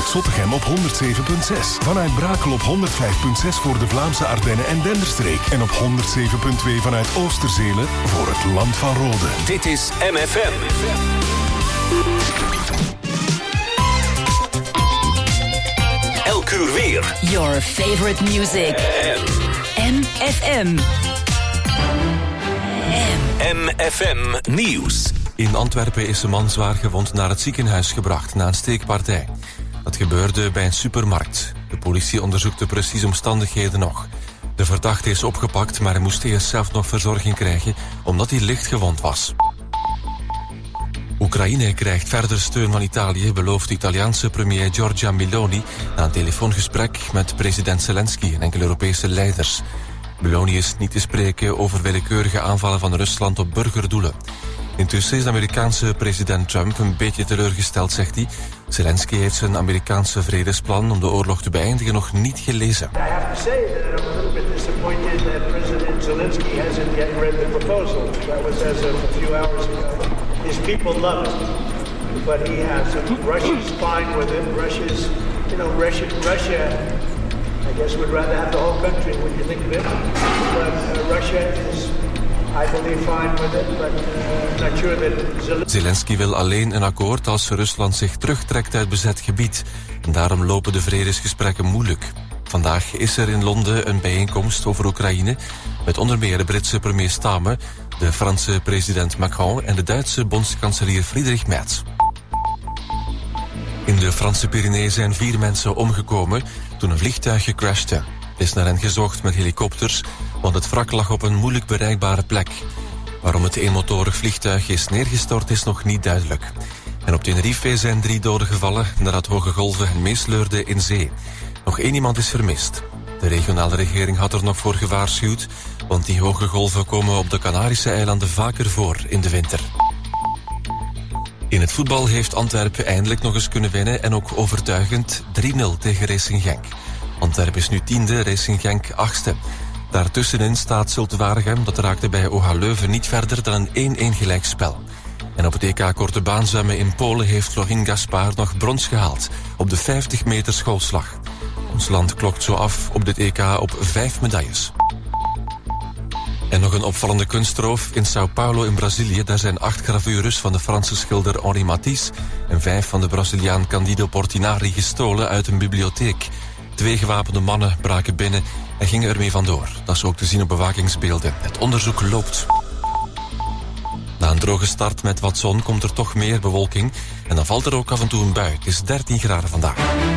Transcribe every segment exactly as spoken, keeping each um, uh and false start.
vanuit Zottegem op honderd zeven komma zes. Vanuit Brakel op honderd vijf komma zes voor de Vlaamse Ardennen en Denderstreek. En op honderd zeven komma twee vanuit Oosterzelen voor het Land van Rode. Dit is M F M. Elk uur weer. Your favorite music. M F M. M F M Nieuws. In Antwerpen is een man zwaar gewond naar het ziekenhuis gebracht na een steekpartij. Dat gebeurde bij een supermarkt. De politie onderzoekt de precieze omstandigheden nog. De verdachte is opgepakt, maar hij moest eerst zelf nog verzorging krijgen omdat hij licht gewond was. Oekraïne krijgt verder steun van Italië, belooft de Italiaanse premier Giorgia Meloni na een telefoongesprek met president Zelensky en enkele Europese leiders. Meloni is niet te spreken over willekeurige aanvallen van Rusland op burgerdoelen. Intussen is de Amerikaanse president Trump een beetje teleurgesteld, zegt hij. Zelensky heeft zijn Amerikaanse vredesplan om de oorlog te beëindigen nog niet gelezen. I have to say that I'm a little bit disappointed that President Zelensky hasn't yet read the proposal. That was as of a few hours ago. His people love it, but he hasn't. Russia's fine with it. Russia's, you know, Russia, Russia, I guess would rather have the whole country when you think of it. But uh, Russia is, I believe, fine with it, but uh, not sure that Zelensky... Zelensky wil alleen een akkoord als Rusland zich terugtrekt uit bezet gebied. En daarom lopen de vredesgesprekken moeilijk. Vandaag is er in Londen een bijeenkomst over Oekraïne met onder meer de Britse premier Starmer, de Franse president Macron en de Duitse bondskanselier Friedrich Merz. In de Franse Pyreneeën zijn vier mensen omgekomen toen een vliegtuig gecrashte. Er is naar hen gezocht met helikopters, want het wrak lag op een moeilijk bereikbare plek. Waarom het eenmotorig vliegtuig is neergestort is nog niet duidelijk. En op Tenerife zijn drie doden gevallen nadat hoge golven hen meesleurden in zee. Nog één iemand is vermist. De regionale regering had er nog voor gewaarschuwd, want die hoge golven komen op de Canarische eilanden vaker voor in de winter. In het voetbal heeft Antwerpen eindelijk nog eens kunnen winnen en ook overtuigend drie nul tegen Racing Genk. Antwerpen is nu tiende, Racing Genk achtste. Daartussenin staat Zulte Waregem, dat raakte bij O H Leuven niet verder dan een één-één gelijkspel. En op het E K korte baan zwemmen in Polen heeft Florin Gaspard nog brons gehaald op de vijftig meter schoolslag. Ons land klokt zo af op dit E K op vijf medailles. En nog een opvallende kunstroof in São Paulo in Brazilië. Daar zijn acht gravures van de Franse schilder Henri Matisse en vijf van de Braziliaan Candido Portinari gestolen uit een bibliotheek. Twee gewapende mannen braken binnen en gingen ermee vandoor. Dat is ook te zien op bewakingsbeelden. Het onderzoek loopt. Na een droge start met wat zon komt er toch meer bewolking en dan valt er ook af en toe een bui. Het is dertien graden vandaag.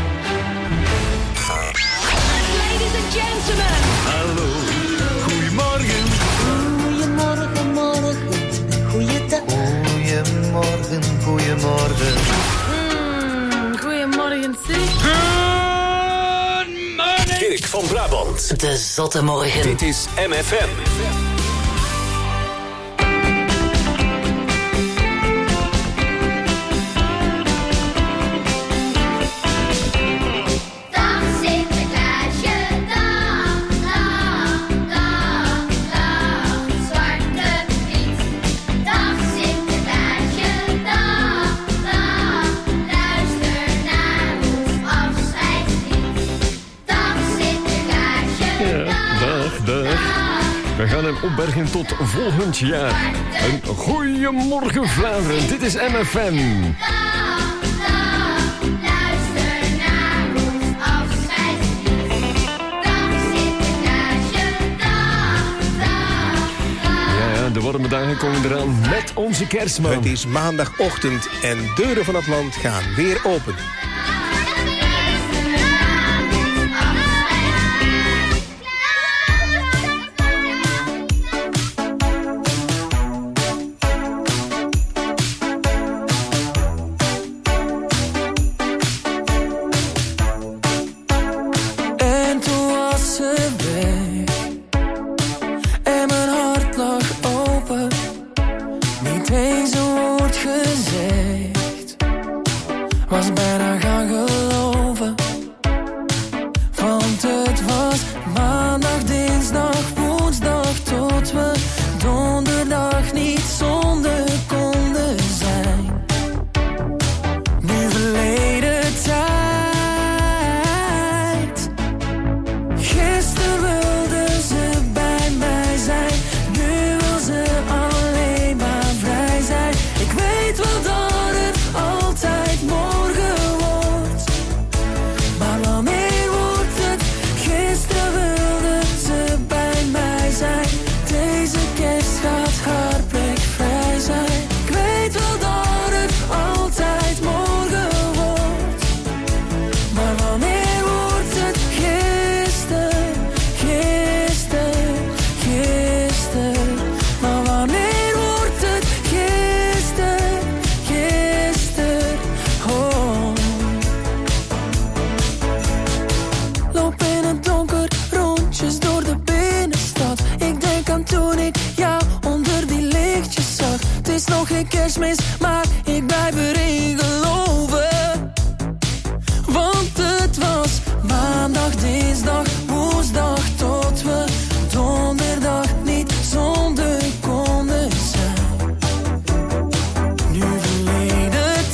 Ladies and gentlemen. Hallo, goedemorgen. Goedemorgen, morgen, goeiedag. Goedemorgen, goedemorgen. Mm, goedemorgen, zeg. Good morning. Dirk van Brabant. De Zotte Morgen. Dit is M F M. We gaan hem opbergen tot volgend jaar. Een goeiemorgen Vlaanderen, dit is M F M. Ja, de warme dagen komen eraan met onze kerstman. Het is maandagochtend en deuren van het land gaan weer open. Nu verleden tijd. geen kerstmis, maar ik blijf erin geloven. Want het was maandag, dinsdag, woensdag, tot we donderdag niet zonder konden zijn. Nu verleden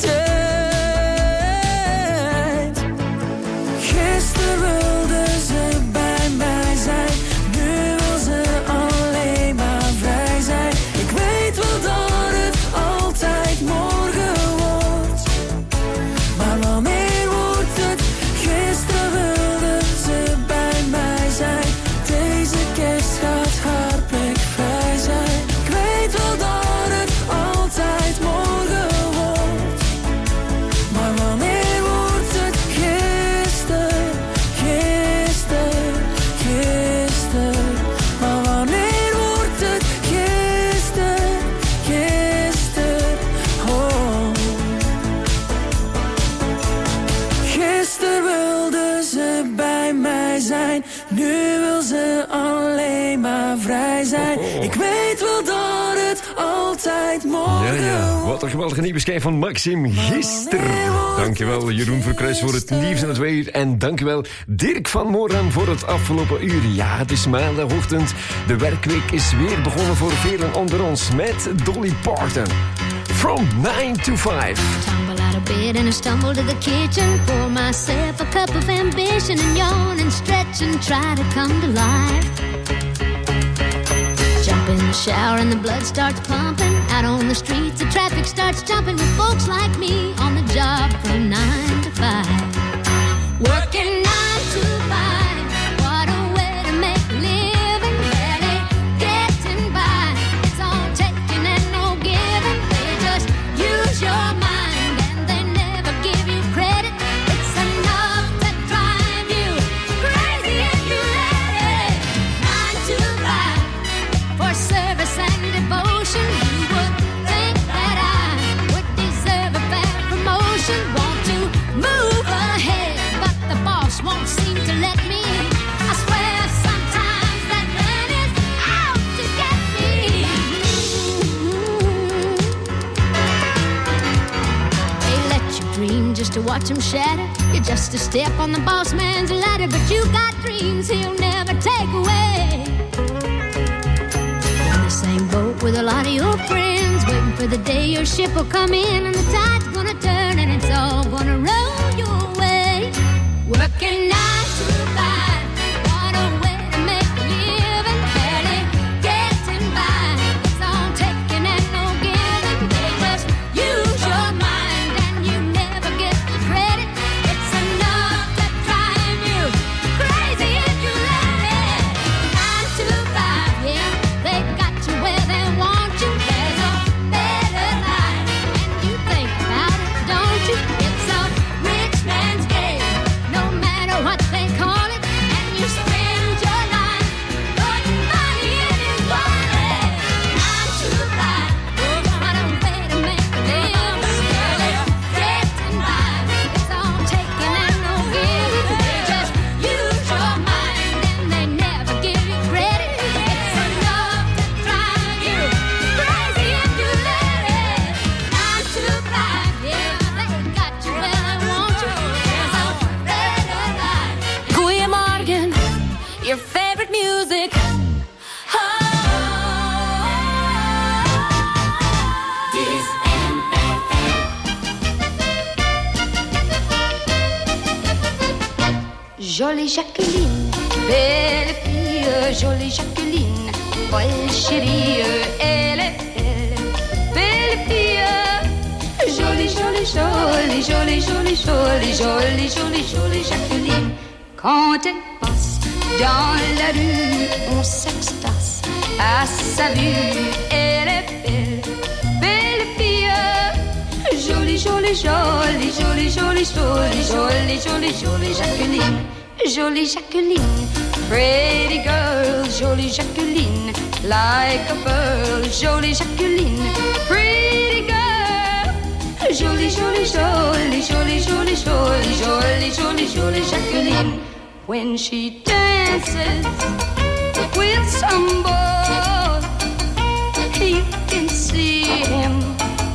tijd. Gisteren wilde ze bij mij zijn, nu wil ze alleen maar vrij zijn. Ik weet wel dat het altijd morgen wordt, maar wanneer wordt het? Gisteren wilde ze bij mij zijn, deze kerst gaat haar plek vrij zijn. Ik weet wel dat het altijd morgen wordt, maar wanneer wordt het? Gisteren, gisteren, gisteren. Maar wanneer wordt het? Gisteren, gisteren, oh. Gisteren wilde ze bij mij zijn, nu wil ze alleen maar vrij zijn. Ik weet wel dat het altijd morgen Ja, ja, wordt. wat een geweldige nieuwe schijf van Maxime gisteren. Dankjewel Jeroen Verkruis voor het nieuws en het weer. En dankjewel Dirk van Moran voor het afgelopen uur. Ja, het is maandagochtend. De werkweek is weer begonnen voor velen onder ons met Dolly Parton. From nine to five. Tumble out of bed and I stumble to the kitchen. Pour myself a cup of ambition and yawn and stretch and try to come to life. Jump in the shower and the blood starts pumping. Out on the streets the traffic starts jumping with folks like me on the job from nine to five. Working nine to five. What a way to make a living. Barely getting by. It's all taking and no giving. They just use your mind and they never give you credit. It's enough to drive you crazy if you let it. Nine to five for service and devotion. You would think that I would deserve a fair promotion. Want to move ahead, but the boss won't seem to let me. I swear sometimes that man is out to get me. They let you dream just to watch him shatter. You're just a step on the boss man's ladder, but you got dreams he'll never take away. You're in the same boat with a lot of your friends, waiting for the day your ship will come in and the tide's gonna turn and it's all gonna roll your way. Working nine to five, what a way to make a living. Barely getting by, it's all taking and no giving. They just use your mind and you never get the credit. It's enough to drive you crazy if you let it. Nine to five, yeah, they got you where they want you. There's a better life, and you think about it, don't you? It's a rich man's game, no matter what they call it. And you spend your life putting money in his wallet. Nine to five, what a way to make a living. Barely getting by, it's all taking and no giving. They just use your mind and they never give you credit. It's enough to drive you crazy if you let it. Nine to five, yeah, they got you where they want you. There's a better life. Goeiemorgen, your favorite music. Oh, this M F M. Jolie Jacqueline, belle fille, jolie Jacqueline, folle chérie, elle est belle, belle fille, jolie, jolie, jolie, jolie, jolie, jolie, jolie, jolie, jolie Jacqueline. Quand elle passe dans la rue, on s'extase à sa vue, elle est belle, belle fille, jolie, jolie, jolie, jolie, jolie, jolie, jolie, jolie, jolie Jacqueline. Jolie Jacqueline, pretty girl, jolie Jacqueline, like a pearl, jolie Jacqueline, pretty girl, jolie, jolie, jolie, jolie, jolie, jolie, jolie, jolie, jolie Jacqueline. When she dances with some boy, you can see him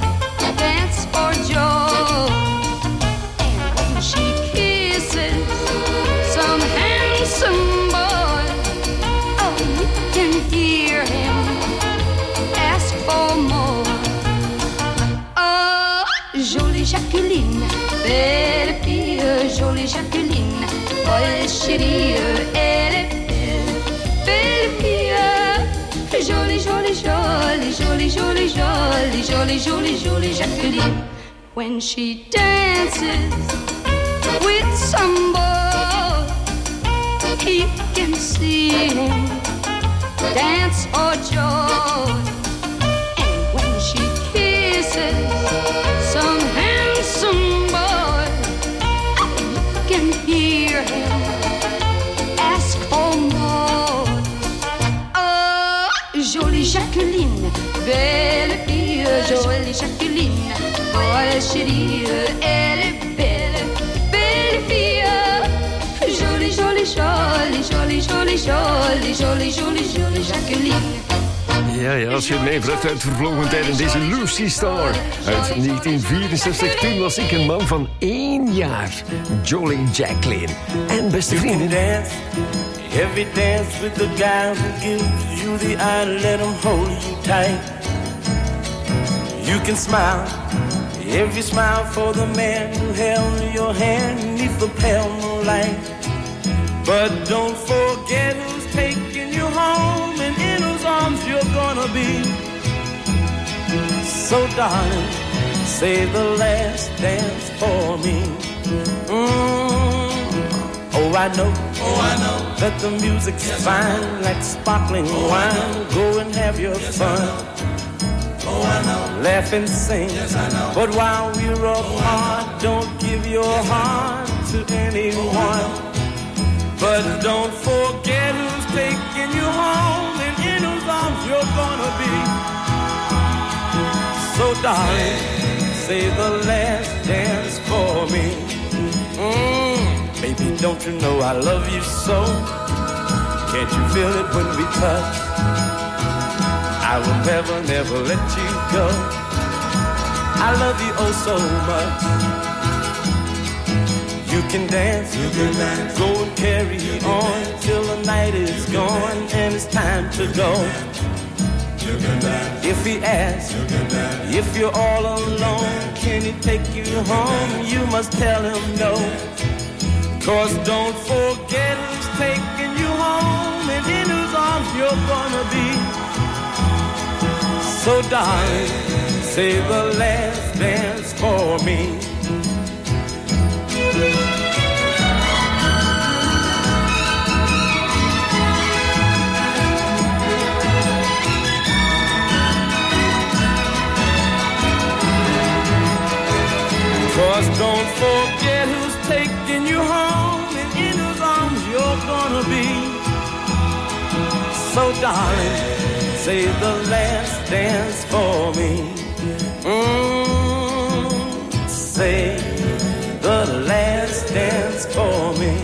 jolie Jacqueline, belle fille, jolie Jacqueline, oh chérie, elle est belle, belle fille, jolie, jolie, jolie, jolie, jolie, jolie, jolie, jolie, jolie Jacqueline. When she dances with some boy, he can see him dance for joy. And when she kisses some handsome boy, you can hear him ask for more. Oh, jolie Jacqueline, belle fille, jolie Jacqueline, oh chérie, elle est belle, belle fille, jolie, jolie, jolie, jolie, jolie, jolie, jolie, jolie, jolie Jacqueline. Ja, ja, als je mij vraagt uit vervlogen tijden, deze Lucy Starr uit negentien vierenzestig. Toen was ik een man van één jaar. Jolly Jacqueline. En beste vrienden. Dance, every dance with the guy who gives you the eye, let him hold you tight. You can smile, every smile for the man who held your hand beneath the pale moonlight. But don't forget who's taking you home and in whose arms you're gonna be. So darling, save the last dance for me. Mm. Oh, I know, oh, I know that the music's yes, fine like sparkling oh, wine. Go and have your yes, fun. Oh, I know. Laugh and sing, yes, I know. But while we're apart, oh, don't give your heart to anyone. But don't forget who's taking you home and in whose arms you're gonna be. So darling, say the last dance for me. Mm, baby, don't you know I love you so? Can't you feel it when we touch? I will never, never let you go. I love you oh so much. You can dance, you can dance, go and carry on till the night is gone and it's time to go. You can dance. If he asks, you can dance. If you're all alone, can he take you home? You must tell him no. Cause don't forget who's taking you home and in whose arms you're gonna be. So darling, say the last dance for me. Cause don't forget who's taking you home and in whose arms you're gonna be. So darling, say the last dance for me. Mm, say the last dance for me.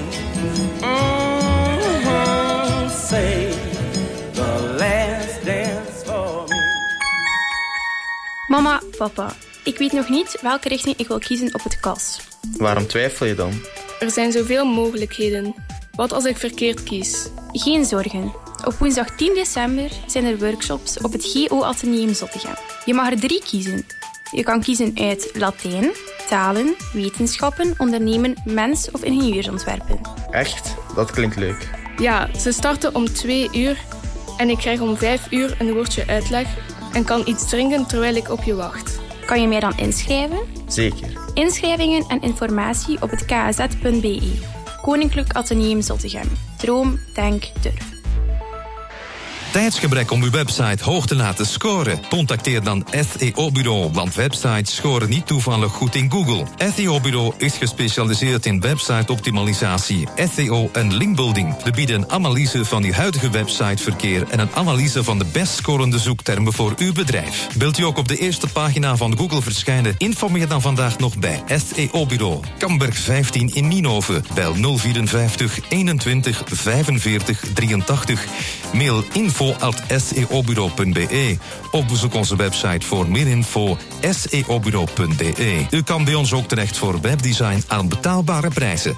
Mm-hmm, say the last dance for me. Mama, papa, ik weet nog niet welke richting ik wil kiezen op het K A S. Waarom twijfel je dan? Er zijn zoveel mogelijkheden. Wat als ik verkeerd kies? Geen zorgen. Op woensdag tien december zijn er workshops op het G O Atheneum Zottegem. Je mag er drie kiezen. Je kan kiezen uit Latijn, talen, wetenschappen, ondernemen, mens- of ingenieursontwerpen. Echt? Dat klinkt leuk. Ja, ze starten om twee uur en ik krijg om vijf uur een woordje uitleg en kan iets drinken terwijl ik op je wacht. Kan je mij dan inschrijven? Zeker. Inschrijvingen en informatie op het k a z punt b e. Koninklijk Atheneum Zottegem. Droom, denk, durf. Tijdsgebrek om uw website hoog te laten scoren? Contacteer dan S E O-bureau, want websites scoren niet toevallig goed in Google. S E O-bureau is gespecialiseerd in website-optimalisatie, S E O en linkbuilding. We bieden een analyse van uw huidige websiteverkeer en een analyse van de best scorende zoektermen voor uw bedrijf. Wilt u ook op de eerste pagina van Google verschijnen? Informeer dan vandaag nog bij S E O-bureau. Kamberg vijftien in Nienhoven. Bel nul vierenvijftig eenentwintig vijfenveertig drieëntachtig. Mail info at s e o bureau punt b e. Of bezoek onze website voor meer info s e o bureau punt b e. U kan bij ons ook terecht voor webdesign aan betaalbare prijzen.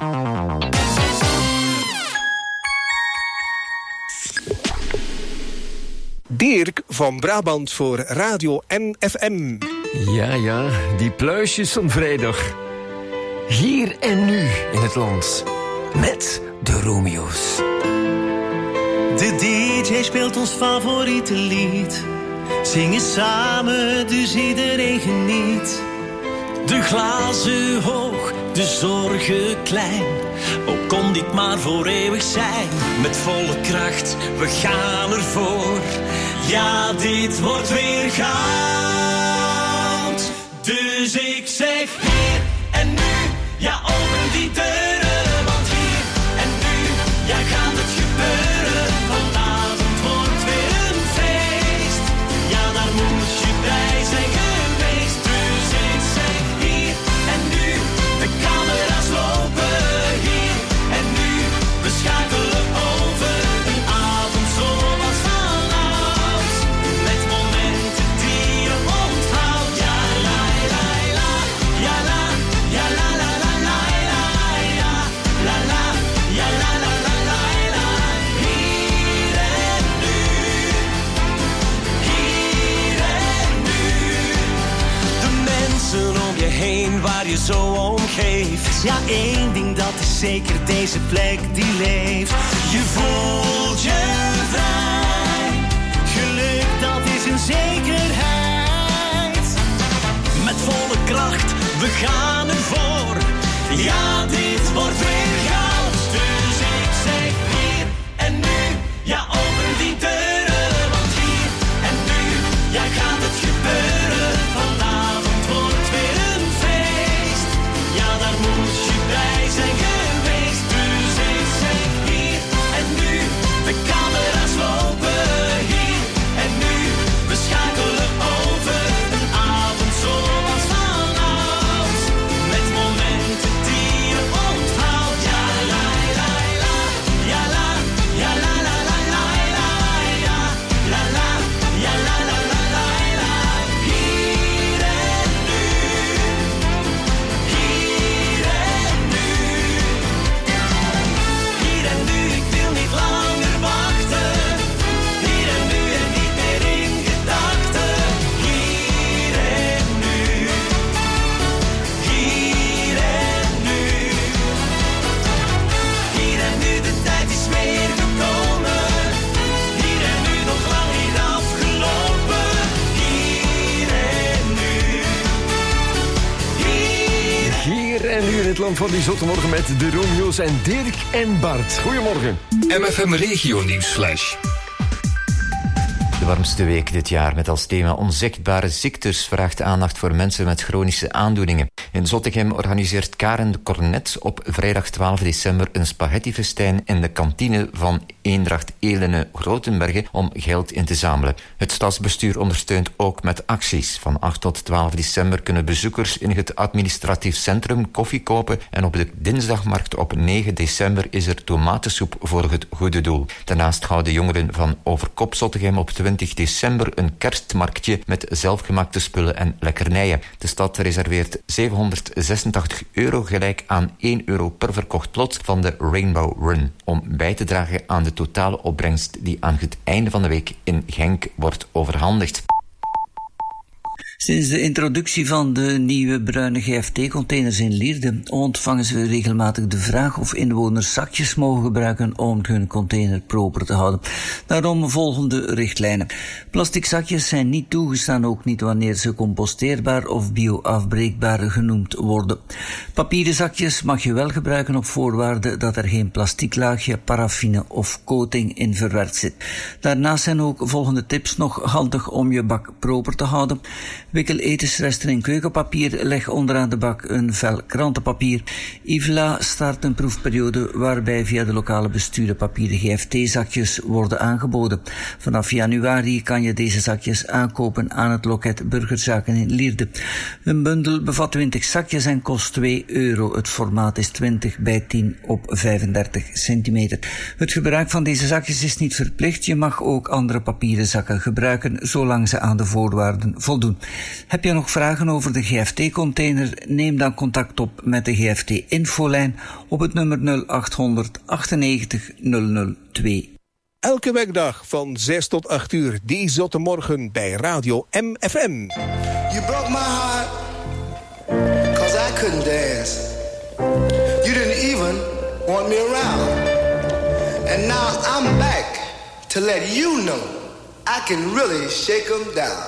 Dirk van Brabant voor Radio M F M. Ja, ja, die pluisjes van vrijdag. Hier en nu in het land. Met de Romeo's. De D J speelt ons favoriete lied. Zingen samen, dus iedereen geniet. De glazen hoog, de zorgen klein. Ook kon dit maar voor eeuwig zijn. Met volle kracht, we gaan ervoor. Ja, dit wordt weer goud. Dus ik zeg hier en nu, ja, open die deuren. Want hier en nu, ja, gaat het gebeuren. Vanavond wordt weer een feest. Ja, daar moet je bij zijn geweest. Dus ik zeg hier en nu, de camera's lopen. Hier en nu, we schakelen over. Een avond zoals vanouds. Met momenten die je onthoudt. Ja, la, la, la, ja, la, ja, la, la, la, la, la, ja, la, la, ja, la, la, la, la, la. Hier en nu, hier en nu. De mensen om je heen waar je zo om geeft. Ja, één ding dat is zeker, deze plek die leeft. Je voelt je vrij. Geluk, dat is een zekerheid. Met volle kracht, we gaan ervoor. Ja, dit wordt weer goud. Dus ik zeg hier en nu, ja, open die deuren. Want hier en nu, ja, gaat het gebeuren. Vanavond wordt weer een feest. Ja, daar moet je bij zijn geweest. Dus ik zeg hier en nu, de camera's lopen. Hier en nu, we schakelen over. Een avond zoals vanouds. Met momenten die je onthoudt. Ja, la, la, la, ja, la, ja, la, la, la, la, la, ja, la, la, ja, la, la, la, la, la. Hier en nu, hier en nu. Hier en nu, ik wil niet langer wachten. Hier en nu en niet meer in gedachten. Hier en nu, hier en nu. Hier en nu, de tijd is weer gekomen. Hier en nu, nog lang niet afgelopen. Hier en nu, hier. Hier en nu in het land van die zotte morgen met de Romeo's en Dirk en Bart. Goedemorgen. M F M Regio Nieuwsflash. De warmste week dit jaar met als thema onzichtbare ziektes vraagt aandacht voor mensen met chronische aandoeningen. In Zottegem organiseert Karen de Cornet op vrijdag twaalf december een spaghettifestijn in de kantine van Eendracht Elene Grotenbergen om geld in te zamelen. Het stadsbestuur ondersteunt ook met acties. Van acht tot twaalf december kunnen bezoekers in het administratief centrum koffie kopen en op de dinsdagmarkt op negen december is er tomatensoep voor het goede doel. Daarnaast houden jongeren van Overkop Zottegem op twintig december een kerstmarktje met zelfgemaakte spullen en lekkernijen. De stad reserveert zevenhonderdzesentachtig euro gelijk aan één euro per verkocht lot van de Rainbow Run om bij te dragen aan de totale opbrengst die aan het einde van de week in Genk wordt overhandigd. Sinds de introductie van de nieuwe bruine G F T-containers in Lierde ontvangen ze regelmatig de vraag of inwoners zakjes mogen gebruiken om hun container proper te houden. Daarom volgen de richtlijnen. Plastic zakjes zijn niet toegestaan, ook niet wanneer ze composteerbaar of bioafbreekbaar genoemd worden. Papieren zakjes mag je wel gebruiken op voorwaarde dat er geen plastic laagje, paraffine of coating in verwerkt zit. Daarnaast zijn ook volgende tips nog handig om je bak proper te houden. Wikkel etensresten in keukenpapier, leg onderaan de bak een vel krantenpapier. Ivla start een proefperiode waarbij via de lokale besturen papieren G F T-zakjes worden aangeboden. Vanaf januari kan je deze zakjes aankopen aan het loket Burgerzaken in Lierde. Een bundel bevat twintig zakjes en kost twee euro. Het formaat is twintig bij tien op vijfendertig centimeter. Het gebruik van deze zakjes is niet verplicht. Je mag ook andere papieren zakken gebruiken, zolang ze aan de voorwaarden voldoen. Heb je nog vragen over de G F T-container? Neem dan contact op met de G F T-infolijn op het nummer nul acht honderd achtennegentig nul nul twee. Elke werkdag van zes tot acht uur. Die zotte morgen bij Radio M F M. You broke my heart, cause I couldn't dance. You didn't even want me around. And now I'm back to let you know I can really shake 'em down.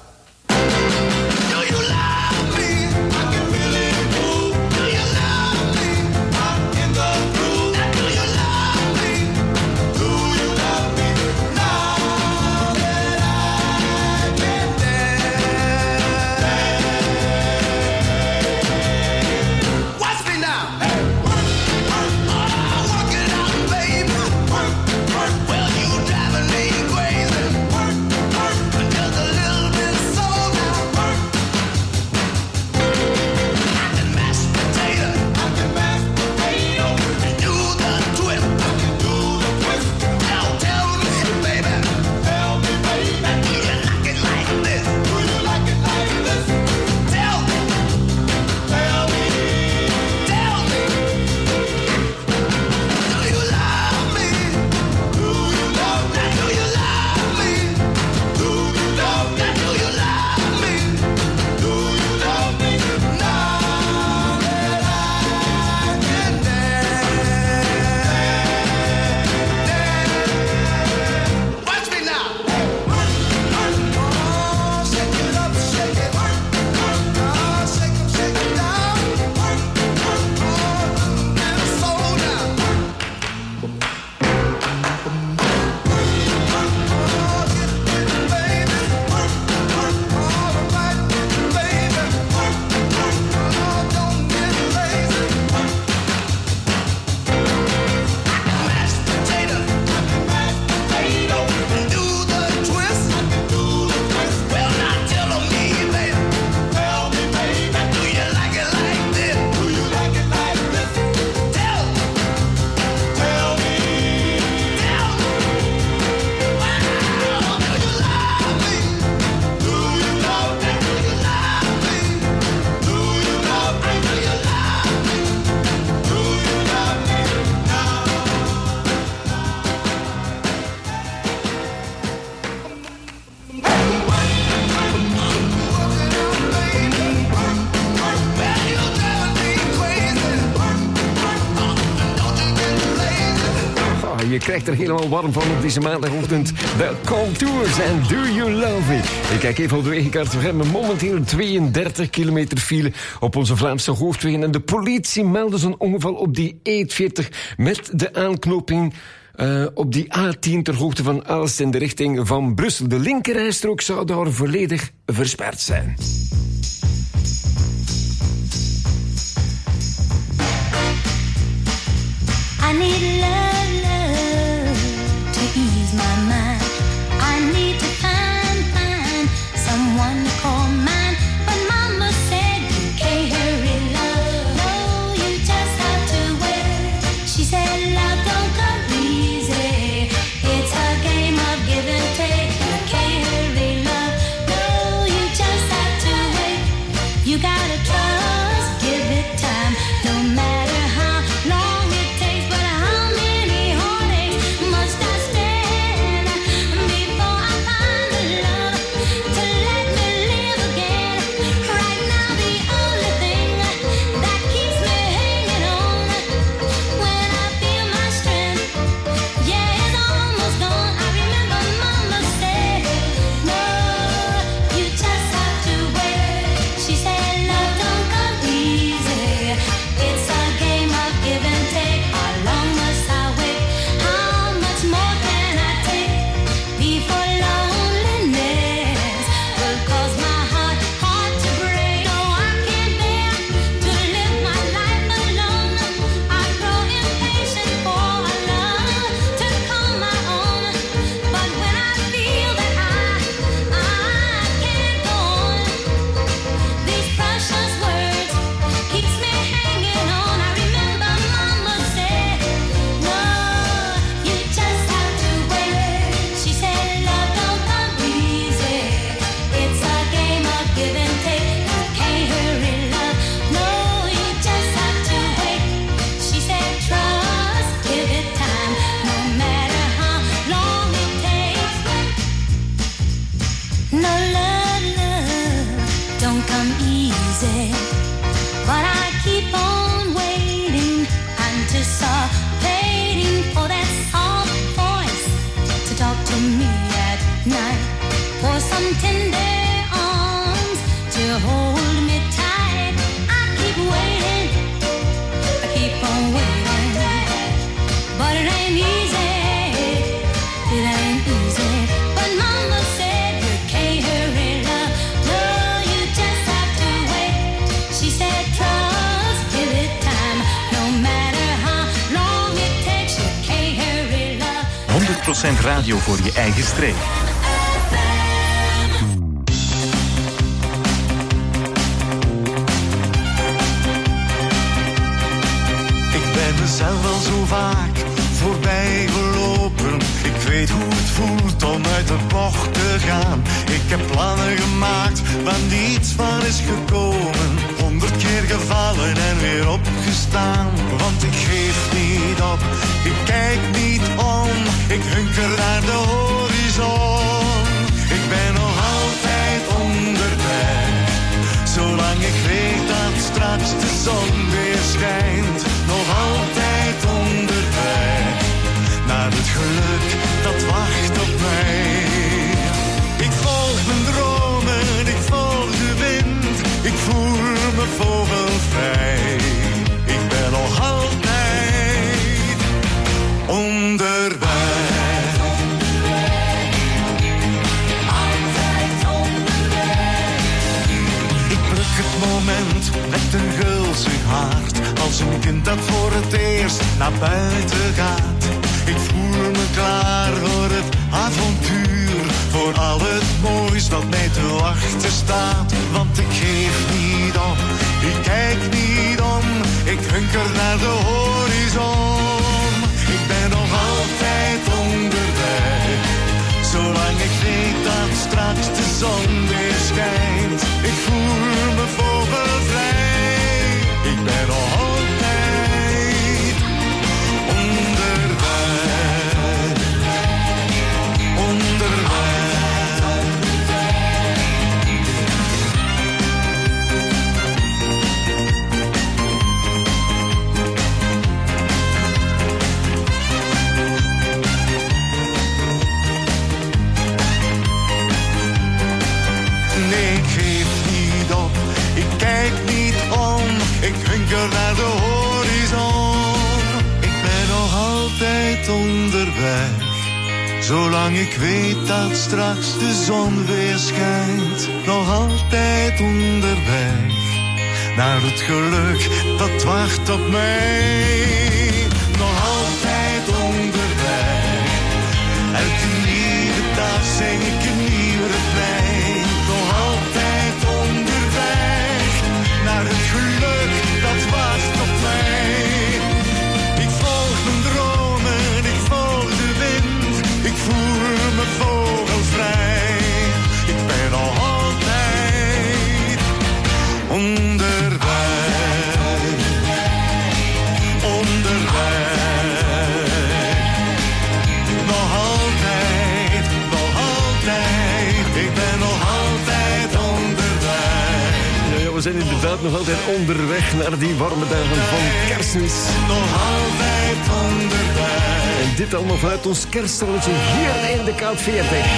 Je krijgt er helemaal warm van op deze maandagochtend. De Contours en Do You Love Me. Ik kijk even op de wegenkaart. We hebben momenteel tweeëndertig kilometer file op onze Vlaamse hoofdwegen. En de politie meldde zo'n ongeval op die E veertig met de aanknoping uh, op die A tien ter hoogte van Aalst in de richting van Brussel. De linkerrijstrook zou daar volledig versperd zijn. I need love, love to ease my mind. I need to find, find someone to call mine. But Mama said you can't hurry love. No, you just have to wait. She said love don't come easy. It's a game of give and take. You can't hurry love. No, you just have to wait. You gotta trust, give it time. No matter how long it takes, but how procent radio voor je eigen streek. Ik ben mezelf al zo vaak voorbij gelopen. Ik weet hoe het voelt om uit de bocht te gaan. Ik heb plannen gemaakt waar niets van is gekomen. Honderd keer gevallen en weer opgestaan. Want ik geef niet op, ik kijk niet om. Ik hunker naar de horizon. Ik ben nog altijd onderweg. Zolang ik weet dat straks de zon weer schijnt. Nog altijd onderweg. Naar het geluk dat wacht op mij. Ik volg mijn dromen, ik volg de wind. Ik voel me vogelvrij. Ik ben nog altijd onderweg. Altijd onderweg. Ik pluk het moment met een gulzig hart. Als een kind dat voor het eerst naar buiten gaat. Ik voel me klaar voor het avontuur. Voor al het moois wat mij te wachten staat. Want ik geef niet op, ik kijk niet om. Ik hunker naar de horizon. Ik ben nog altijd onderweg. Zolang ik weet dat straks de zon weer schijnt. Ik voel me vogelvrij. Ik ben nog altijd onderweg. Onderweg. Nee, ik geef niet op, ik kijk niet om. Ik hunker naar de horizon. Ik ben nog altijd onderweg. Zolang ik weet dat straks de zon weer schijnt. Nog altijd onderweg. Naar het geluk dat wacht op mij. Nog altijd onderweg. Elke nieuwe dag zing ik een nieuw refrein. Nog altijd onderweg. Naar het geluk dat wacht op mij. Ik volg mijn dromen, ik volg de wind. Ik voel me vogelvrij. Ik ben nog altijd onderweg. Onderweg. Nog altijd, nog altijd. Ik ben nog altijd onderweg. Ja, ja, we zijn inderdaad nog altijd onderweg naar die warme dagen van Kerstmis. Nog altijd onderweg. En dit allemaal vanuit ons kerststalletje hier in de Koud veertig.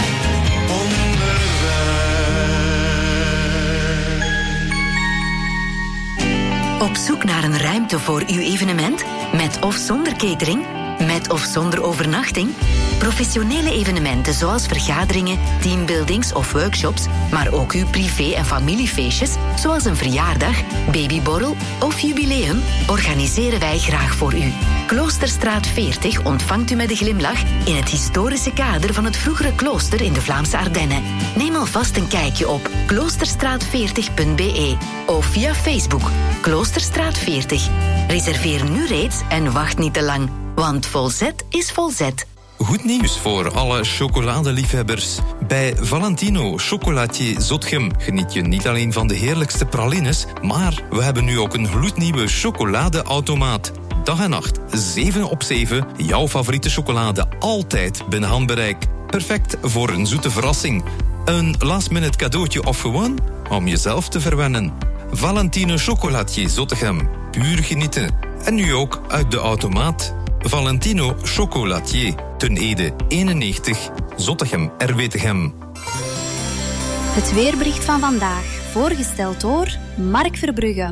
Op zoek naar een ruimte voor uw evenement? Met of zonder catering? Met of zonder overnachting? Professionele evenementen zoals vergaderingen, teambuildings of workshops, maar ook uw privé- en familiefeestjes, zoals een verjaardag, babyborrel of jubileum, organiseren wij graag voor u. Kloosterstraat veertig ontvangt u met een glimlach in het historische kader van het vroegere klooster in de Vlaamse Ardennen. Neem alvast een kijkje op kloosterstraat veertig punt b e of via Facebook Kloosterstraat veertig. Reserveer nu reeds en wacht niet te lang, want volzet is volzet. Goed nieuws voor alle chocoladeliefhebbers. Bij Valentino Chocolatier Zotgem geniet je niet alleen van de heerlijkste pralines, maar we hebben nu ook een gloednieuwe chocoladeautomaat. Dag en nacht, zeven op zeven, jouw favoriete chocolade altijd binnen handbereik. Perfect voor een zoete verrassing. Een last-minute cadeautje of gewoon om jezelf te verwennen. Valentino Chocolatier Zottegem, puur genieten. En nu ook uit de automaat. Valentino Chocolatier, Ten Ede eenennegentig, Zottegem, Erwetegem. Het weerbericht van vandaag, voorgesteld door Mark Verbrugge.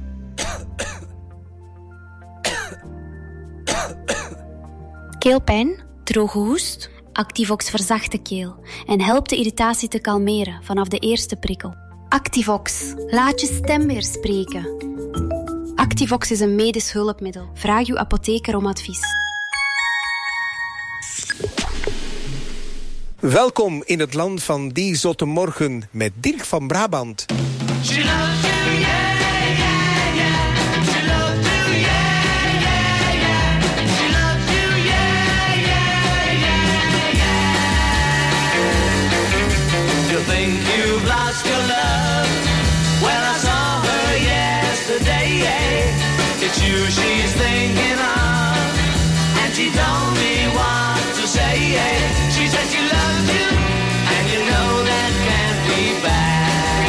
Keelpijn, droge hoest. Activox verzacht de keel en helpt de irritatie te kalmeren vanaf de eerste prikkel. Activox, laat je stem weer spreken. Activox is een medisch hulpmiddel. Vraag uw apotheker om advies. Welkom in het land van die zotte morgen met Dirk van Brabant. She loves you, yeah, yeah, yeah. She loves you, yeah, yeah, yeah. She loves you, yeah, yeah, yeah, yeah. You think you've lost your love? Well, I saw her yesterday. It's you she's thinking of, and she told me what to say. She said she loves you, and you know that can't be bad.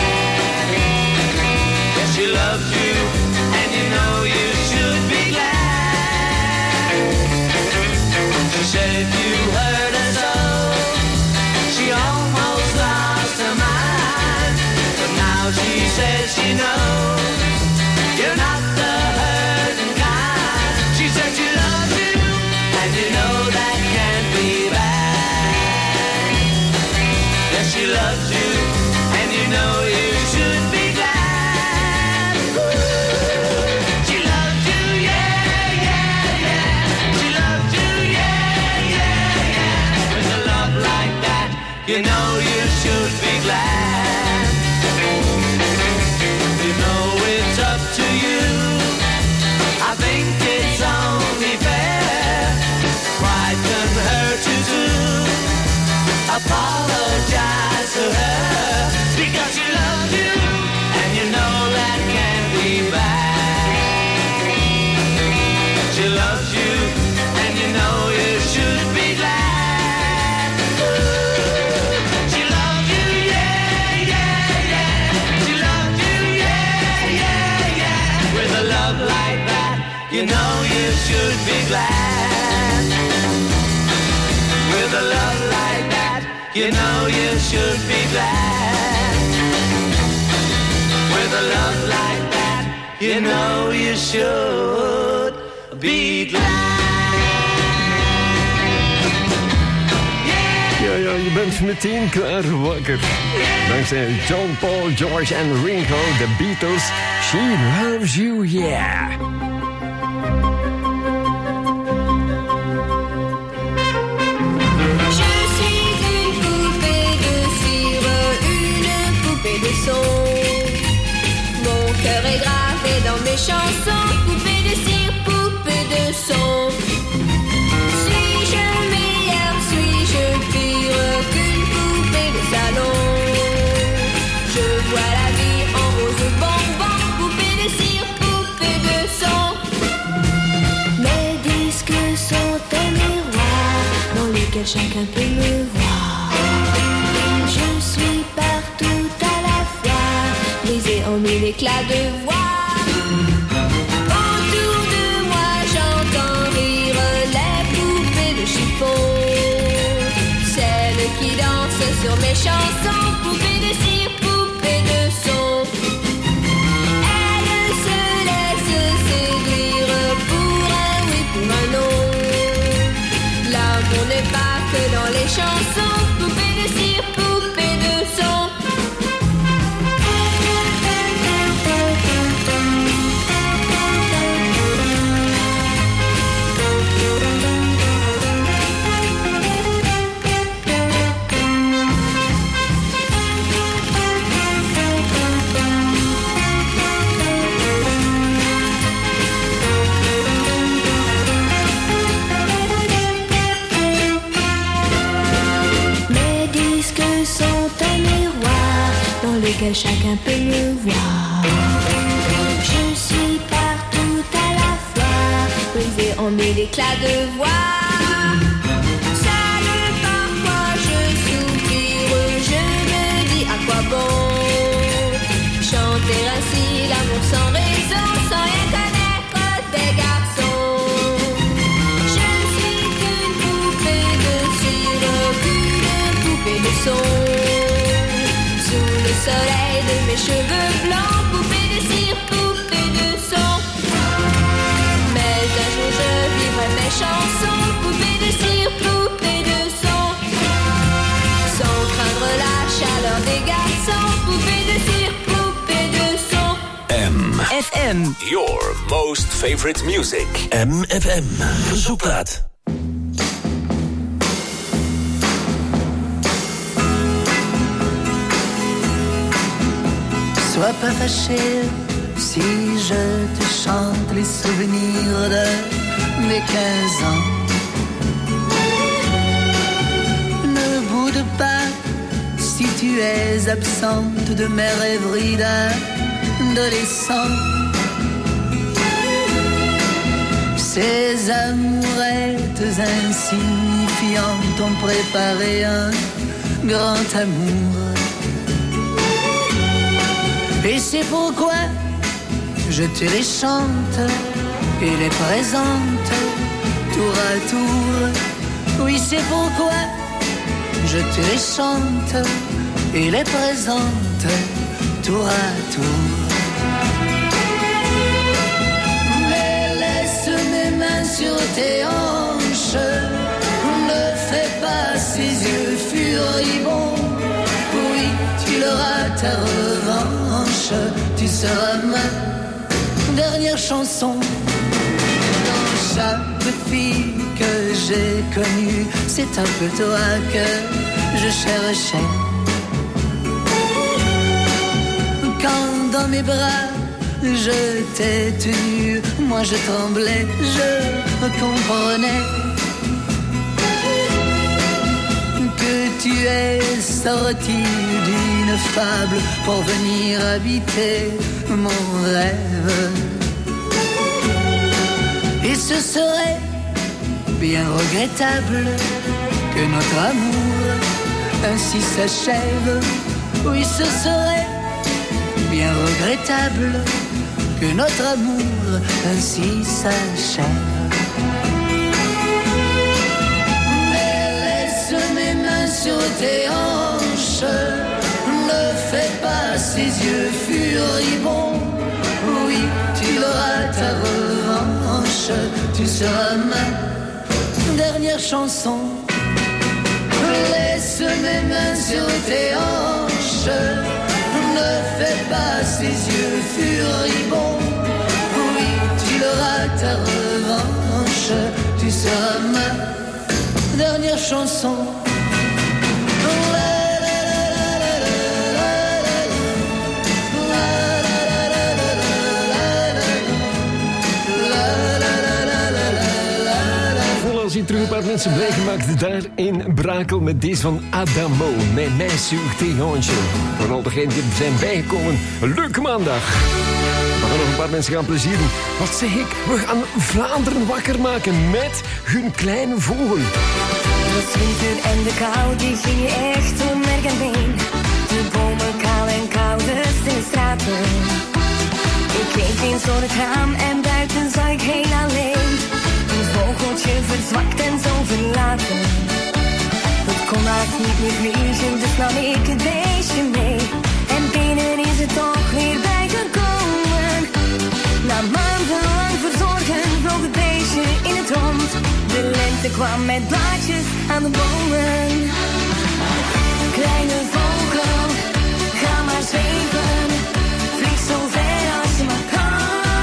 Yes, she loves you, and you know you should be glad. She said you hurt her so, she almost lost her mind. But now she says she knows you're not the hurting kind. She said she loves you, and you know that can't be bad. Yes, she loves you, and you know you should be glad. She loves you, yeah, yeah, yeah. She loves you, yeah, yeah, yeah. With a love like that, you know you should be glad. You know it's up to you. I think it's only fair. Pride can hurt you too. Apologize to her because she loves you, and you know that can't be bad. She loves you, and you know you should be glad. She loves you, yeah, yeah, yeah. She loves you, yeah, yeah, yeah. With a love like that, you know you should be glad. With a love like that, you know you should be glad. With a love like that, you know you should be glad. Ja, ja, je bent meteen klaar wakker. Dankzij John, Paul, George en Ringo, The Beatles. She loves you, yeah. Mon cœur est gravé dans mes chansons, poupée de cire, poupée de son. Suis-je meilleure, suis-je pire qu'une poupée de salon? Je vois la vie en rose bonbon, poupée de cire, poupée de son. Mes disques sont un miroir dans lequel chacun peut me voir. Je suis partout à la fois, brisée en mille éclats de voix. Autour de moi j'entends rire les poupées de chiffon, celles qui dansent sur mes chansons, poupées de cire, poupées de son. Elles se laissent séduire pour un oui, pour un non. L'amour n'est pas que dans les chansons, poupées de cire, poupées de son. Que chacun peut me voir. Je suis partout à la fois, brisée en mille éclats de voix. Seule parfois je soupire, je me dis à quoi bon chanter ainsi l'amour sans raison, sans rien connaître des garçons. Je ne suis qu'une poupée de cire, qu'une poupée de son. Sous le soleil de mes cheveux blancs, poupée de cire, poupée de son. Mais un jour je vivrai mes chansons, poupée de cire, poupée de son. Sans craindre la chaleur des garçons, poupée de cire, poupée de son. M F M, your most favorite music. M F M, Verzoekplaat. sois pas fâché si je te chante les souvenirs de mes quinze ans. Ne boude pas si tu es absente de mes rêveries d'adolescent. Ces amourettes insignifiantes ont préparé un grand amour. Et c'est pourquoi je te les chante et les présente tour à tour. Oui, c'est pourquoi je te les chante et les présente tour à tour. Mais laisse mes mains sur tes hanches, ne fais pas ces yeux furibonds. Oui, tu l'auras ta revanche, tu seras ma dernière chanson. Dans chaque fille que j'ai connue, c'est un peu toi que je cherchais. Quand dans mes bras je t'ai tenu, moi je tremblais, je comprenais que tu es sorti d'une fable pour venir habiter mon rêve. Et ce serait bien regrettable que notre amour ainsi s'achève. Oui, ce serait bien regrettable que notre amour ainsi s'achève. Sur tes hanches, ne fais pas ces yeux furibonds. Oui, tu auras ta revanche, tu seras ma dernière chanson. Laisse mes mains sur tes hanches, ne fais pas ces yeux furibonds. Oui, tu auras ta revanche, tu seras ma dernière chanson. Als je terug een paar mensen blij gemaakt daar in Brakel met deze van Adamo. Mijn meisje tegen hondje. Voor al degenen die zijn bijgekomen, een leuke maandag. We gaan nog een paar mensen gaan plezieren. Wat zeg ik? We gaan Vlaanderen wakker maken met hun kleine vogel. De winter en de kou, die ging echt om nergens heen. De bomen kaal en koud, de stille straten. Ik keek eens door het raam en buiten zag ik heel alleen. Een vogeltje verzwakt en zo verlaten. Het kon haast niet meer vliegen, dus nam ik het beestje mee. En binnen is het toch weer bijgekomen. Na maandenlang verzorgen vloog het beestje in het rond. De lente kwam met blaadjes aan de bomen. Kleine vogel, ga maar zweven. Vlieg zo ver als je maar kan.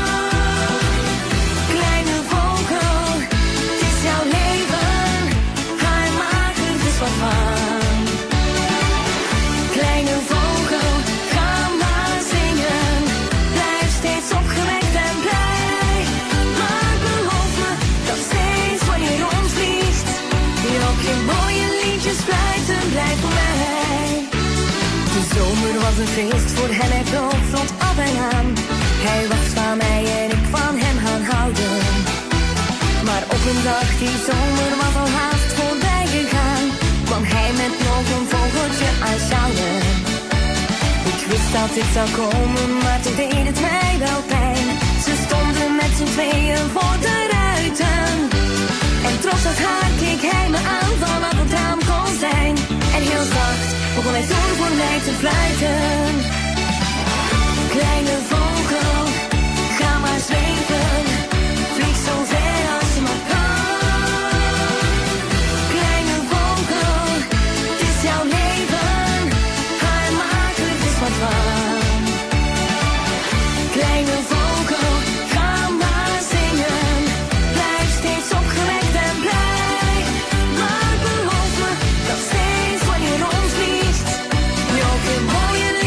Kleine vogel, het is jouw leven. Ga er maak er dus wat van. Kleine vogel, ga maar zingen. Blijf steeds opgewekt en blij. Maar beloof me dat steeds wanneer je rondvliegt, je ook je mooie liedjes fluiten blijft voor mij. De zomer was een feest voor hem, hij vloog vlot af en aan. Hij was van mij en ik van hem gaan houden. Maar op een dag die zomer was al haast voorbij gegaan, kwam hij met nog een vogeltje aanschouwen. Ik wist dat dit zou komen, maar toen deed het mij wel pijn. Ze stonden met z'n tweeën voor de ruiten. En trots het haar keek hij me aan vanaf het raam kon zijn. En heel zacht begon hij toen voor mij te fluiten. Kleine vogel, ga maar zweven. Vlieg zo ver als je maar kan. Kleine vogel, het is jouw leven. Ga er maak er dus wat van. Kleine vogel, ga maar zingen. Blijf steeds opgewekt en blij. Maar beloof me dat steeds wanneer je rondvliegt, je ook weer mooie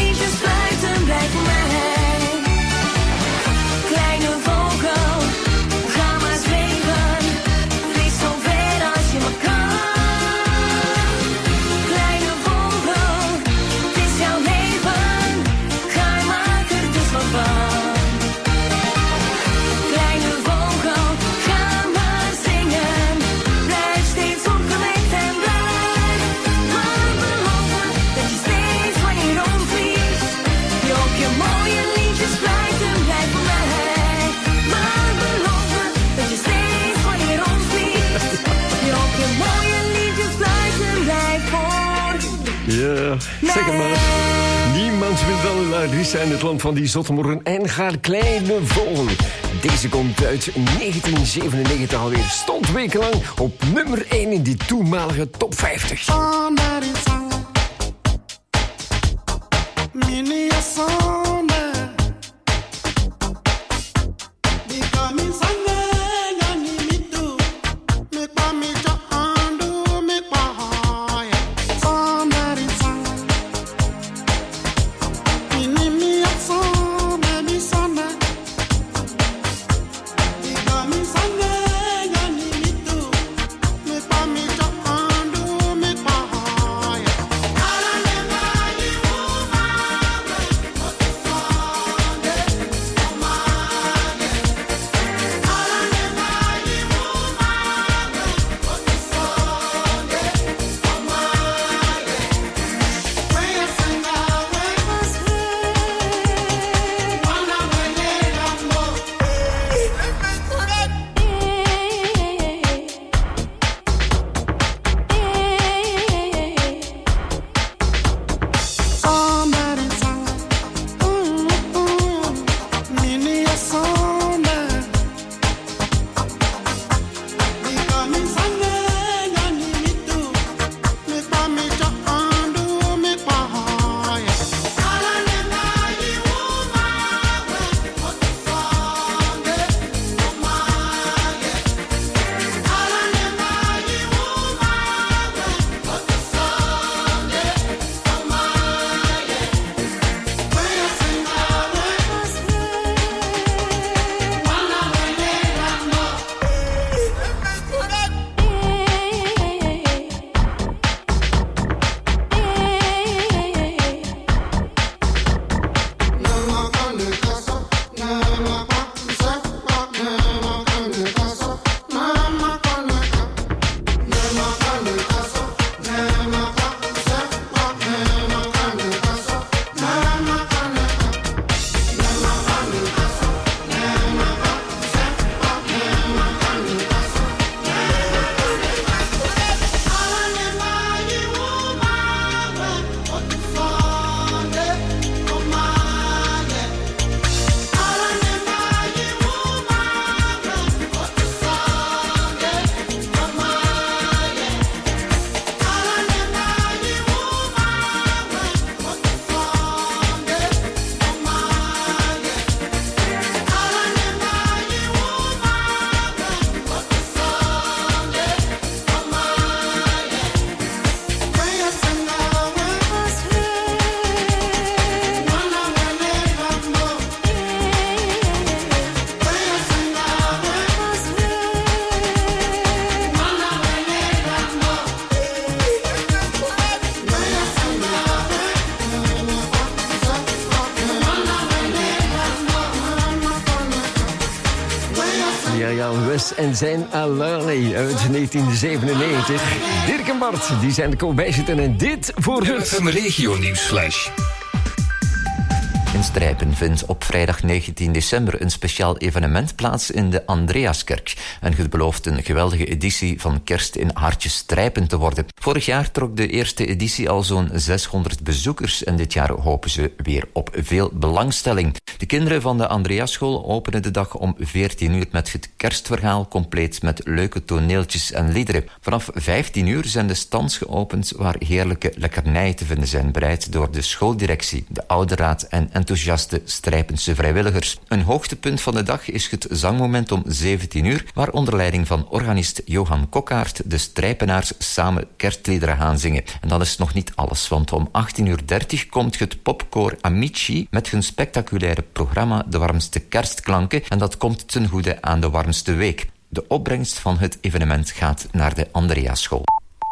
zeg het maar. Niemand wil dan Larissa in het land van die zottemorgen en haar kleine vogel. Deze komt uit negentien zevenennegentig alweer. Stond wekenlang op nummer één in die toenmalige top vijftig. Wes en zijn Alali uit negentien zevenennegentig. Dirk en Bart, die zijn er komen bijzitten en dit voor de het... F M Regio Nieuwsflash. In Strijpen vindt op vrijdag negentien december een speciaal evenement plaats in de Andreaskerk. En het belooft een geweldige editie van Kerst in Hartjes Strijpen te worden. Vorig jaar trok de eerste editie al zo'n zeshonderd bezoekers en dit jaar hopen ze weer op veel belangstelling. De kinderen van de Andreaschool openen de dag om veertien uur met het kerstverhaal, compleet met leuke toneeltjes en liederen. Vanaf vijftien uur zijn de stands geopend waar heerlijke lekkernijen te vinden zijn, bereid door de schooldirectie, de ouderraad en enthousiaste Strijpense vrijwilligers. Een hoogtepunt van de dag is het zangmoment om zeventien uur, waar onder leiding van organist Johan Kokkaert de Strijpenaars samen kerstliederen gaan zingen. En dat is nog niet alles, want om achttien uur dertig komt het popkoor Amici met hun spectaculaire programma De Warmste Kerstklanken, en dat komt ten goede aan de warmste week. De opbrengst van het evenement gaat naar de Andreaschool.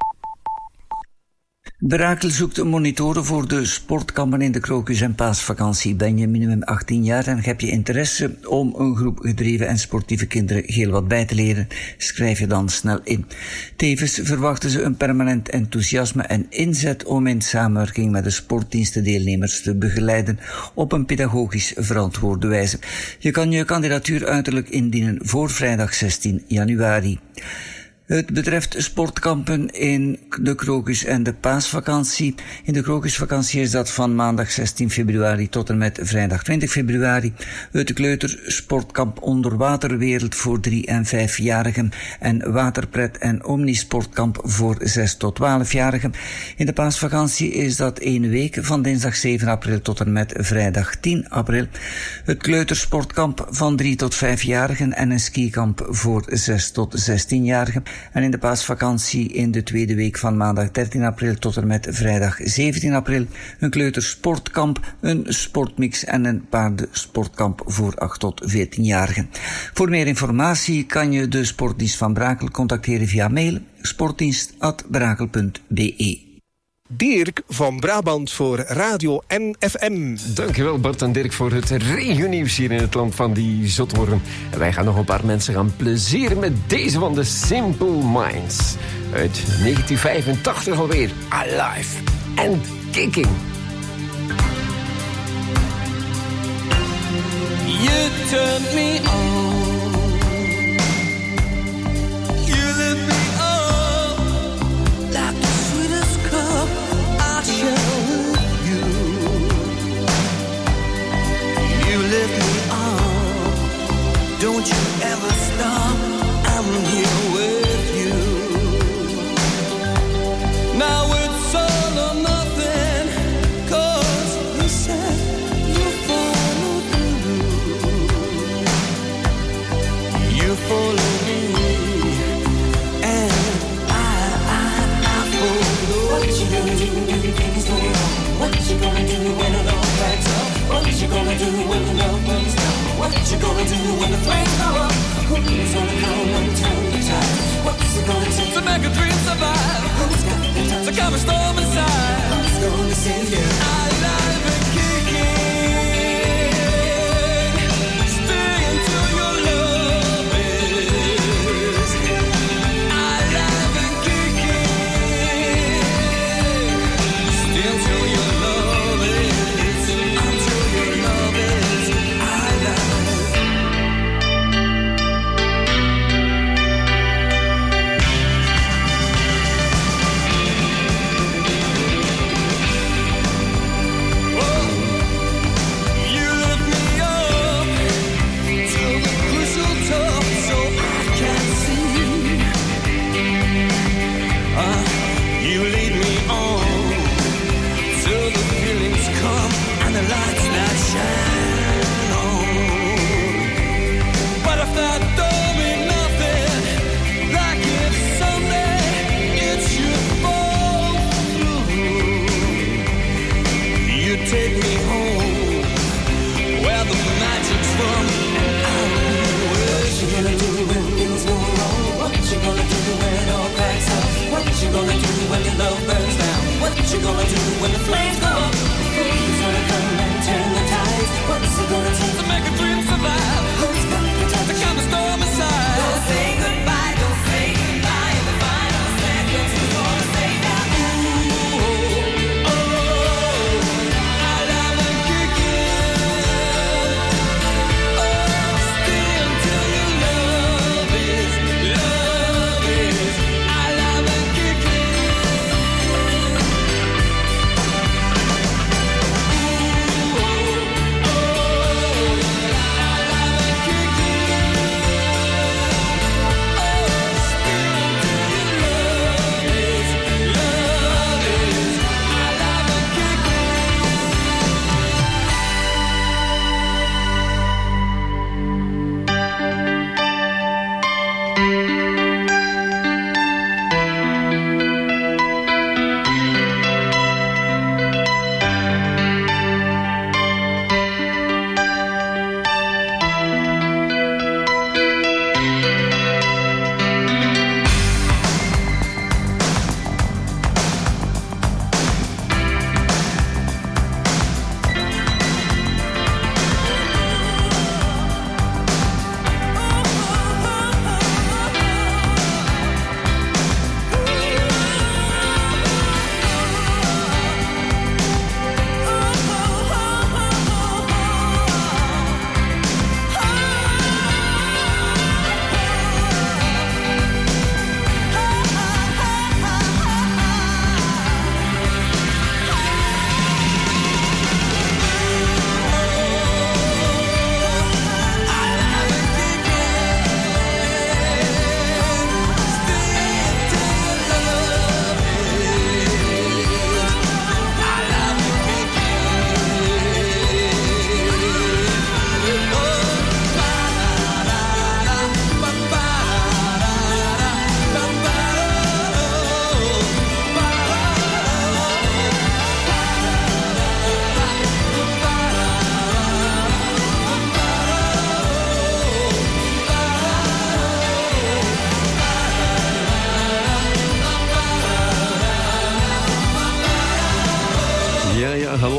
Brakel zoekt monitoren voor de sportkampen in de krokus- en paasvakantie. Ben je minimum achttien jaar en heb je interesse om een groep gedreven en sportieve kinderen heel wat bij te leren, schrijf je dan snel in. Tevens verwachten ze een permanent enthousiasme en inzet om in samenwerking met de sportdiensten deelnemers te begeleiden op een pedagogisch verantwoorde wijze. Je kan je kandidatuur uiterlijk indienen voor vrijdag zestien januari. Het betreft sportkampen in de Krokus en de paasvakantie. In de Krokusvakantie is dat van maandag zestien februari tot en met vrijdag twintig februari. Het kleutersportkamp Onderwaterwereld voor drie- en vijfjarigen en waterpret- en omnisportkamp voor zes tot twaalfjarigen. In de paasvakantie is dat één week van dinsdag zeven april tot en met vrijdag tien april. Het kleutersportkamp van drie tot vijfjarigen en een skikamp voor zes tot zestienjarigen. En in de paasvakantie in de tweede week van maandag dertien april tot en met vrijdag zeventien april een kleutersportkamp, een sportmix en een paardensportkamp voor acht tot veertienjarigen. Voor meer informatie kan je de Sportdienst van Brakel contacteren via mail sportdienst at brakel punt be. Dirk van Brabant voor Radio N F M. Dankjewel Bart en Dirk voor het regionieuws hier in het land van die zotworm. En wij gaan nog een paar mensen gaan plezieren met deze van de Simple Minds. Uit negentien vijfentachtig alweer. Alive and Kicking. You turned me on. You lit me up like the sweetest cup I share with you. You lit me on. Don't you ever stop. I'm here with you. Now it's all or nothing, 'cause you said you follow through. You follow me, and I, I, I follow. What you gonna do when the things go wrong? What you gonna do when it all backs up? What you gonna do when the love burns down? What you gonna do when the flames go up? Who's gonna come and turn the tide? What's it gonna take to make a dream survive? Who's got the time to calm a storm inside? Who's gonna save you? Alive and kicking. Stay until your love is alive and kicking. Stay until your love is, until your love is alive. Take me home where the magic's from, and I'm what you gonna do when things go wrong? What you gonna do when it all cracks up? What you gonna do when your love burns down? What you gonna do when the flames go up? Who's gonna come and turn the tides? What's it gonna take to make a dream survive? Who's got the time to calm the storm inside? Don't say goodbye, don't say goodbye. In the final seconds, who's gonna say that? Ooh, oh, alive and kicking. Oh, stay until your love is, love is alive and kicking. Ooh, oh, alive and kicking. Oh, stay until your love is, love is alive and kicking.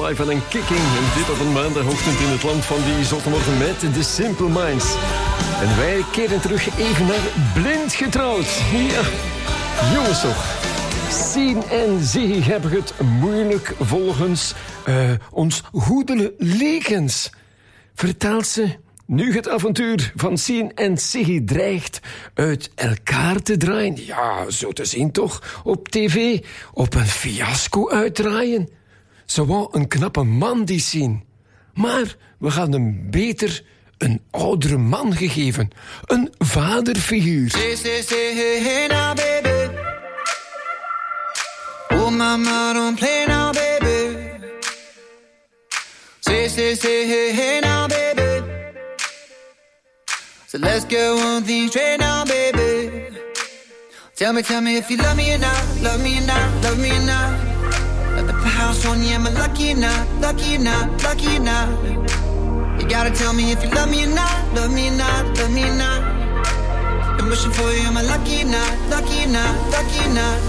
Live en Kicking. En dit op een maandagochtend in het land van die zottemorgen met de Simple Minds. En wij keren terug even naar Blind Getrouwd. Ja, jongens toch. Sien en Ziggy hebben het moeilijk volgens uh, ons goede lekens. Vertelt ze... Nu het avontuur van Sien en Ziggy dreigt uit elkaar te draaien. Ja, zo te zien toch, op tv. Op een fiasco uitdraaien. Ze wou een knappe man die Sien. Maar we gaan hem beter een oudere man gegeven. Een vaderfiguur. Say, say, say, hey, hey now, baby. Oh, mama, don't play now, baby. Say, say, say, hey, hey now, baby. So let's get one thing straight now, baby. Tell me, tell me if you love me or not, love me or not, love me or not. At the house on you, am I lucky or not, lucky or not, lucky or not? You gotta tell me if you love me or not, love me or not, love me or not. I'm wishing for you, am I lucky or not, lucky or not, lucky or not?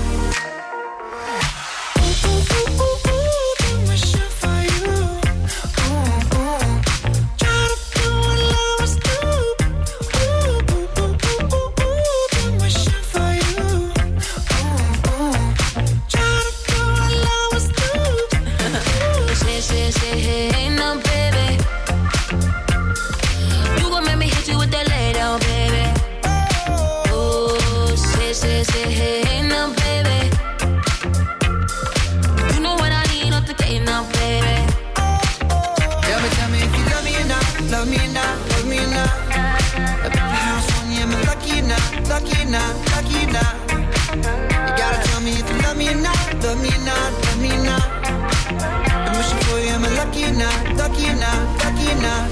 Lucky or not, lucky or not. You gotta tell me if you love me or not, love me or not, love me or not. I'm wishing for you, am I lucky or not, lucky or not, lucky or not?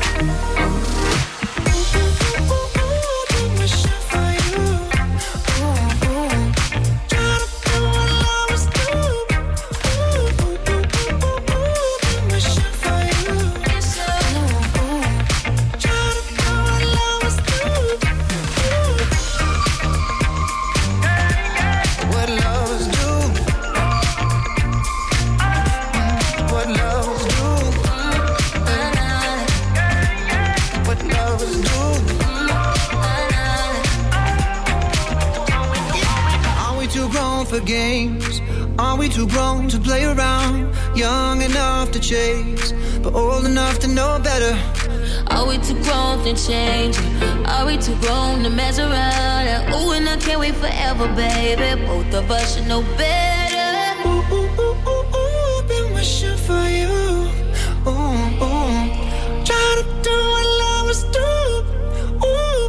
Games. Are we too grown to play around? Young enough to chase, but old enough to know better. Are we too grown to change? Are we too grown to mess around? Ooh, and I can't wait forever, baby. Both of us should know better. Ooh, ooh, ooh, ooh, ooh, been wishing for you. Ooh, ooh. Try to do what lovers do. Ooh.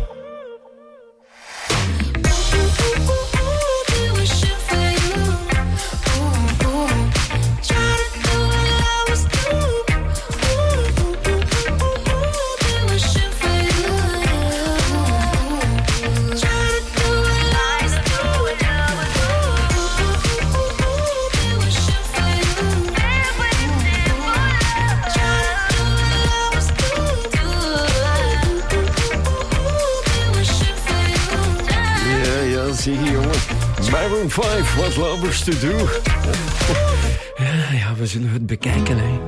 Maroon vijf, What Lovers to Do. Ja, ja, we zullen het bekijken, hè.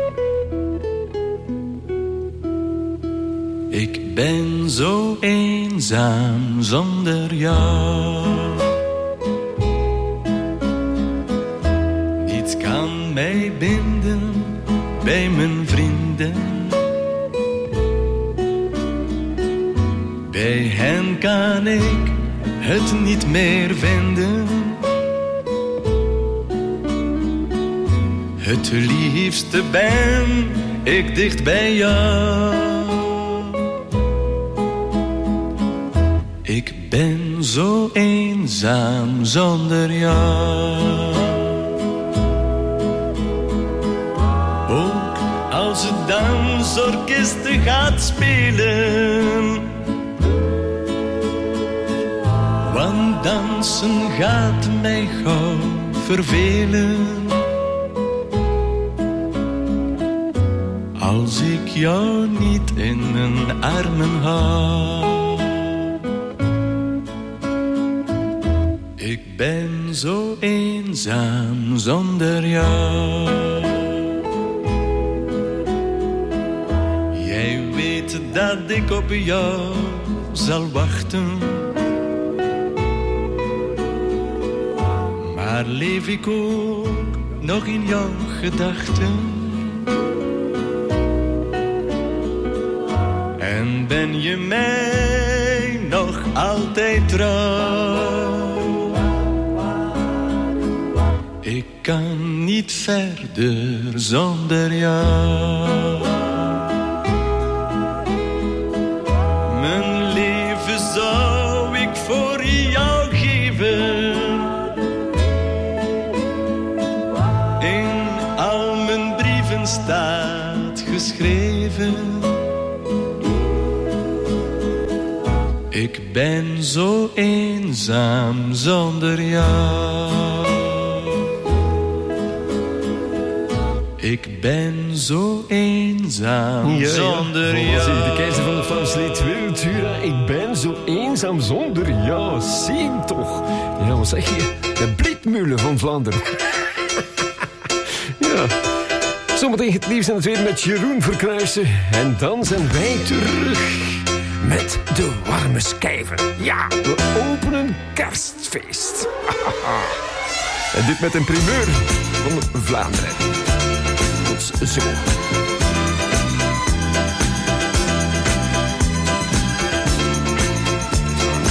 Ik ben zo eenzaam zonder jou. Niets kan mij binden bij mijn vrienden. Bij hen kan ik het niet meer vinden. Het liefste ben ik dicht bij jou. Ik ben zo eenzaam zonder jou. Ook als het dansorkest gaat spelen, want dansen gaat mij gauw vervelen. Als ik jou niet in mijn armen hou. Ik ben zo eenzaam zonder jou. dat ik op jou zal wachten. Maar leef ik ook nog in jouw gedachten? En ben je mij nog altijd trouw? Ik kan niet verder zonder jou. Mijn leven zou ik voor jou geven. In al mijn brieven staat geschreven. Ik ben zo eenzaam zonder jou. Ik ben zo eenzaam ja, ja. zonder Volgens jou. De keizer van het Vlaamse lied Wiltura. Ik ben zo eenzaam zonder jou. Zie hem toch. Ja, wat zeg je? De Blietmulen van Vlaanderen. Ja. Zometeen het nieuws en het weer met Jeroen Verkruijsen. En dan zijn wij terug met de warme schijven. Ja, we openen kerstfeest. En dit met een primeur van Vlaanderen. Tot zo.